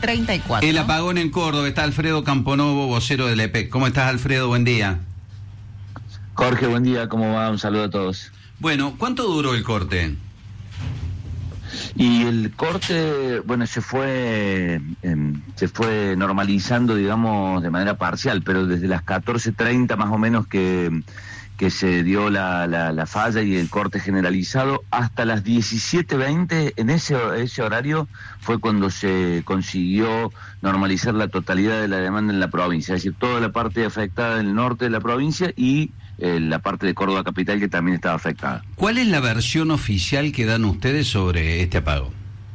14:34. El apagón en Córdoba. Está Alfredo Camponovo, vocero del EPEC. ¿Cómo estás, Alfredo? Buen día. Jorge, buen día. ¿Cómo va? Un saludo a todos. Bueno, ¿cuánto duró el corte? Y el corte, bueno, se fue normalizando, digamos, de manera parcial, pero desde las 14:30 más o menos que se dio la falla y el corte generalizado, hasta las 17:20, en ese horario fue cuando se consiguió normalizar la totalidad de la demanda en la provincia, es decir, toda la parte afectada del norte de la provincia y la parte de Córdoba capital que también estaba afectada. ¿Cuál es la versión oficial que dan ustedes sobre este apagón?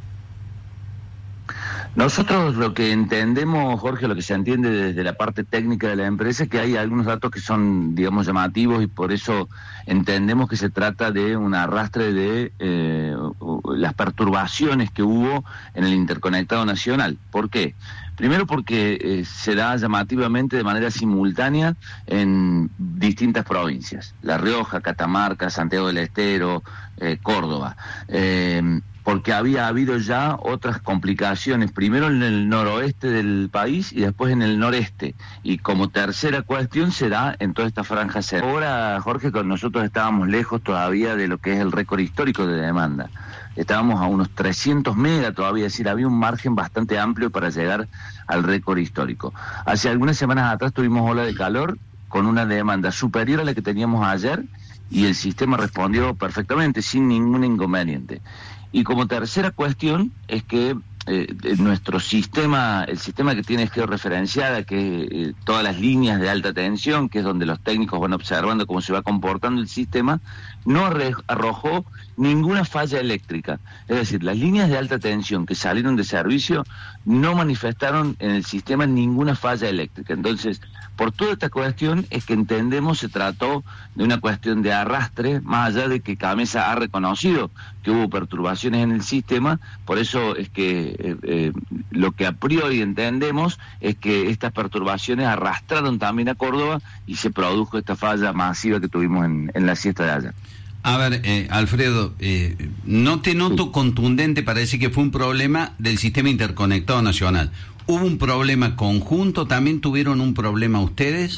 Nosotros lo que entendemos, Jorge, lo que se entiende desde la parte técnica de la empresa es que hay algunos datos que son, digamos, llamativos y por eso entendemos que se trata de un arrastre de las perturbaciones que hubo en el interconectado nacional. ¿Por qué? Primero porque se da llamativamente de manera simultánea en distintas provincias, La Rioja, Catamarca, Santiago del Estero, Córdoba. Porque había habido ya otras complicaciones, primero en el noroeste del país y después en el noreste. Y como tercera cuestión se da en toda esta franja. Ahora, Jorge, con nosotros estábamos lejos todavía de lo que es el récord histórico de demanda. Estábamos a unos 300 megas todavía, es decir, había un margen bastante amplio para llegar al récord histórico. Hace algunas semanas atrás tuvimos ola de calor con una demanda superior a la que teníamos ayer y el sistema respondió perfectamente, sin ningún inconveniente. Y como tercera cuestión es que nuestro sistema, el sistema que tiene georreferenciada, que todas las líneas de alta tensión, que es donde los técnicos van observando cómo se va comportando el sistema, no arrojó ninguna falla eléctrica. Es decir, las líneas de alta tensión que salieron de servicio no manifestaron en el sistema ninguna falla eléctrica. Entonces, por toda esta cuestión es que entendemos se trató de una cuestión de arrastre, más allá de que CAMESA ha reconocido que hubo perturbaciones en el sistema. Por eso es que lo que a priori entendemos es que estas perturbaciones arrastraron también a Córdoba y se produjo esta falla masiva que tuvimos en la siesta de ayer. A ver, Alfredo, no te noto contundente para decir que fue un problema del sistema interconectado nacional. ¿Hubo un problema conjunto? ¿También tuvieron un problema ustedes?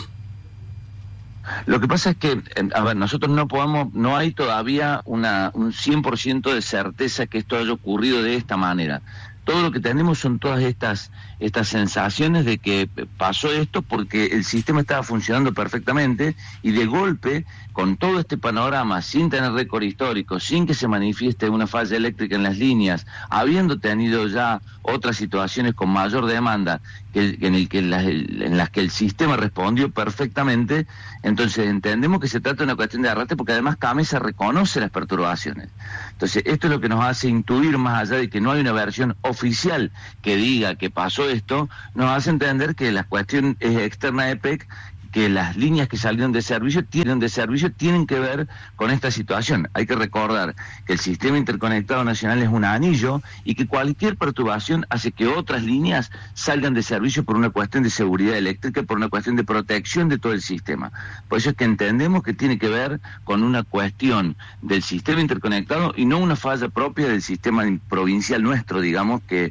Lo que pasa es que, a ver, nosotros no hay todavía un 100% de certeza que esto haya ocurrido de esta manera. Todo lo que tenemos son todas estas sensaciones de que pasó esto porque el sistema estaba funcionando perfectamente y de golpe, con todo este panorama, sin tener récord histórico, sin que se manifieste una falla eléctrica en las líneas, habiendo tenido ya otras situaciones con mayor demanda en las que el sistema respondió perfectamente, entonces entendemos que se trata de una cuestión de arrastre porque además CAMESA reconoce las perturbaciones. Entonces esto es lo que nos hace intuir, más allá de que no hay una versión oficial que diga que pasó esto, nos hace entender que la cuestión es externa de EPEC, que las líneas que salieron de servicio tienen que ver con esta situación. Hay que recordar que el sistema interconectado nacional es un anillo y que cualquier perturbación hace que otras líneas salgan de servicio por una cuestión de seguridad eléctrica, por una cuestión de protección de todo el sistema. Por eso es que entendemos que tiene que ver con una cuestión del sistema interconectado y no una falla propia del sistema provincial nuestro, digamos, que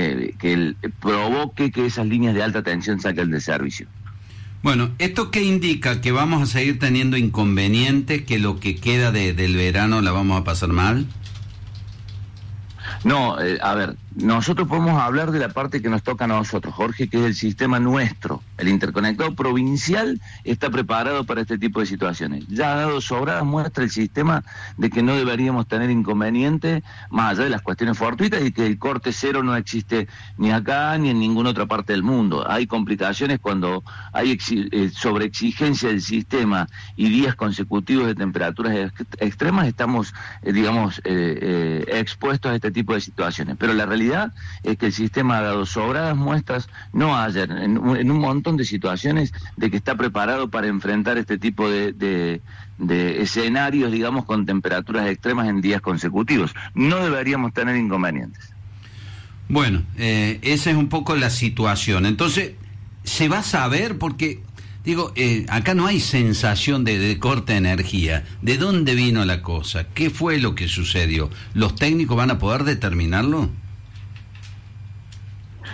provoque que esas líneas de alta tensión salgan de servicio. Bueno, ¿esto qué indica? ¿Que vamos a seguir teniendo inconvenientes, que lo que queda del verano la vamos a pasar mal? No, a ver, nosotros podemos hablar de la parte que nos toca a nosotros, Jorge, que es el sistema nuestro. El interconectado provincial está preparado para este tipo de situaciones. Ya ha dado sobradas muestras el sistema de que no deberíamos tener inconveniente, más allá de las cuestiones fortuitas, y que el corte cero no existe ni acá ni en ninguna otra parte del mundo. Hay complicaciones cuando hay sobreexigencia del sistema y días consecutivos de temperaturas extremas, estamos, expuestos a este tipo de situaciones. Pero la realidad es que el sistema ha dado sobradas muestras, no ayer, en un montón de situaciones, de que está preparado para enfrentar este tipo de escenarios, digamos, con temperaturas extremas en días consecutivos. No deberíamos tener inconvenientes. Bueno, esa es un poco la situación. Entonces, ¿se va a saber? Porque, digo, acá no hay sensación de corte de energía. ¿De dónde vino la cosa? ¿Qué fue lo que sucedió? ¿Los técnicos van a poder determinarlo?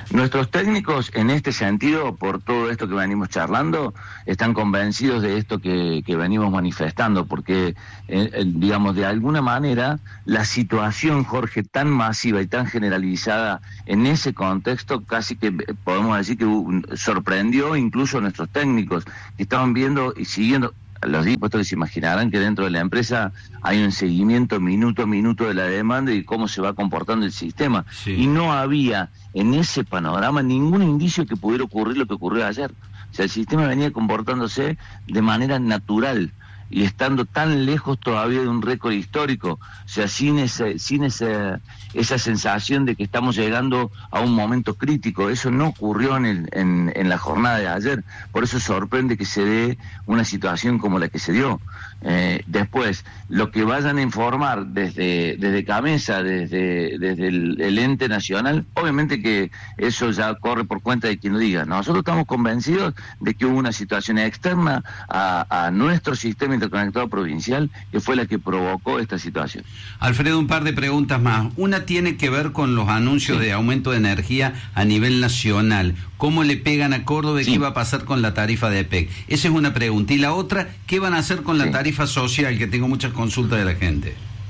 Nuestros técnicos, en este sentido, por todo esto que venimos charlando, están convencidos de esto que venimos manifestando, porque, digamos, de alguna manera, la situación, Jorge, tan masiva y tan generalizada en ese contexto, casi que podemos decir que sorprendió incluso a nuestros técnicos, que estaban viendo y siguiendo. Los dispuestos se imaginarán que dentro de la empresa hay un seguimiento minuto a minuto de la demanda y cómo se va comportando el sistema. Sí. Y no había en ese panorama ningún indicio que pudiera ocurrir lo que ocurrió ayer. O sea, el sistema venía comportándose de manera natural y estando tan lejos todavía de un récord histórico, o sea, sin esa sensación de que estamos llegando a un momento crítico. Eso no ocurrió en la jornada de ayer, por eso sorprende que se dé una situación como la que se dio. Después, lo que vayan a informar desde Camesa, desde el ente nacional, obviamente que eso ya corre por cuenta de quien lo diga. Nosotros estamos convencidos de que hubo una situación externa a nuestro sistema interconectado provincial que fue la que provocó esta situación. Alfredo, un par de preguntas más. Una tiene que ver con los anuncios de aumento de energía a nivel nacional. ¿Cómo le pegan a Córdoba y qué va a pasar con la tarifa de EPEC? Esa es una pregunta. Y la otra, ¿qué van a hacer con la tarifa social? Que tengo muchas consultas de la gente.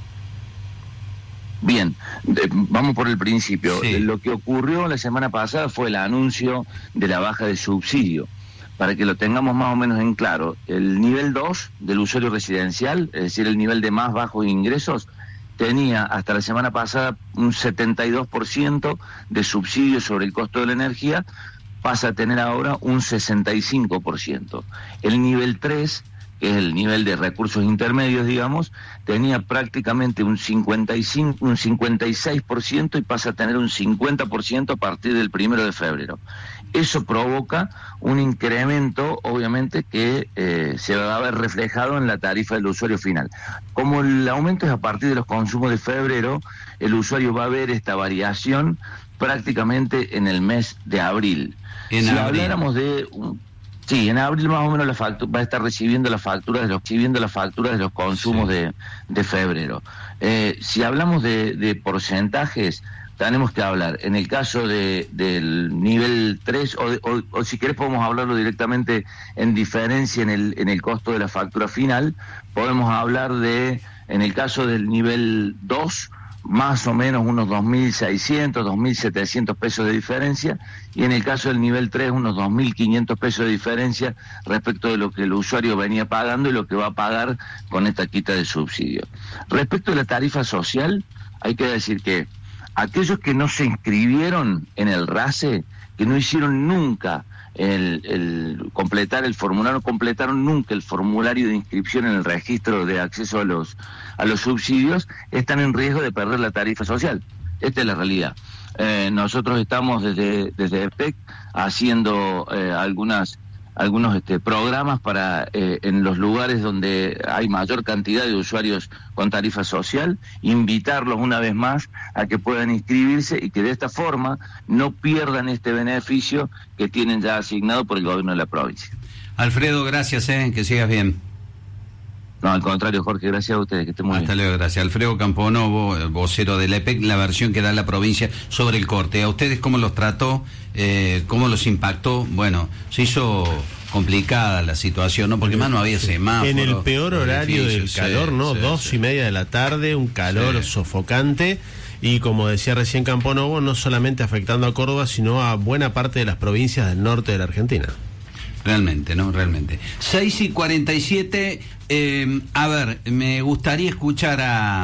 Bien, vamos por el principio. Lo que ocurrió la semana pasada fue el anuncio de la baja de subsidio. Para que lo tengamos más o menos en claro, el nivel 2 del usuario residencial, es decir, el nivel de más bajos ingresos, tenía hasta la semana pasada un 72% de subsidio sobre el costo de la energía, pasa a tener ahora un 65%. El nivel 3, que es el nivel de recursos intermedios, digamos, tenía prácticamente un 56% y pasa a tener un 50% a partir del 1 de febrero. Eso provoca un incremento, obviamente, que se va a ver reflejado en la tarifa del usuario final. Como el aumento es a partir de los consumos de febrero, el usuario va a ver esta variación prácticamente en el mes de abril. Si habláramos de... Sí, en abril más o menos va a estar recibiendo la factura de los consumos de febrero. Si hablamos de porcentajes, tenemos que hablar, en el caso del nivel 3, o si querés podemos hablarlo directamente en diferencia en el costo de la factura final, podemos hablar en el caso del nivel 2, más o menos unos 2.600, 2.700 pesos de diferencia, y en el caso del nivel 3 unos 2.500 pesos de diferencia respecto de lo que el usuario venía pagando y lo que va a pagar con esta quita de subsidio. Respecto de la tarifa social, hay que decir que aquellos que no se inscribieron en el RACE, que no hicieron nunca el completar el formulario, no completaron nunca el formulario de inscripción en el registro de acceso a los subsidios, están en riesgo de perder la tarifa social. Esta es la realidad. Nosotros estamos desde EPEC haciendo algunos programas para en los lugares donde hay mayor cantidad de usuarios con tarifa social, invitarlos una vez más a que puedan inscribirse y que de esta forma no pierdan este beneficio que tienen ya asignado por el gobierno de la provincia. Alfredo, gracias, que sigas bien. No, al contrario, Jorge, gracias a ustedes, que estén muy bien. Hasta luego, gracias. Alfredo Camponovo, vocero de la EPEC, la versión que da la provincia sobre el corte. ¿A ustedes cómo los trató? ¿Cómo los impactó? Bueno, se hizo complicada la situación, ¿no? Porque más no había semáforo. En el peor horario del calor, ¿no? 2:30 de la tarde, un calor sofocante. Y como decía recién Camponovo, no solamente afectando a Córdoba, sino a buena parte de las provincias del norte de la Argentina. Realmente, ¿no? Realmente. 6:47, a ver, me gustaría escuchar a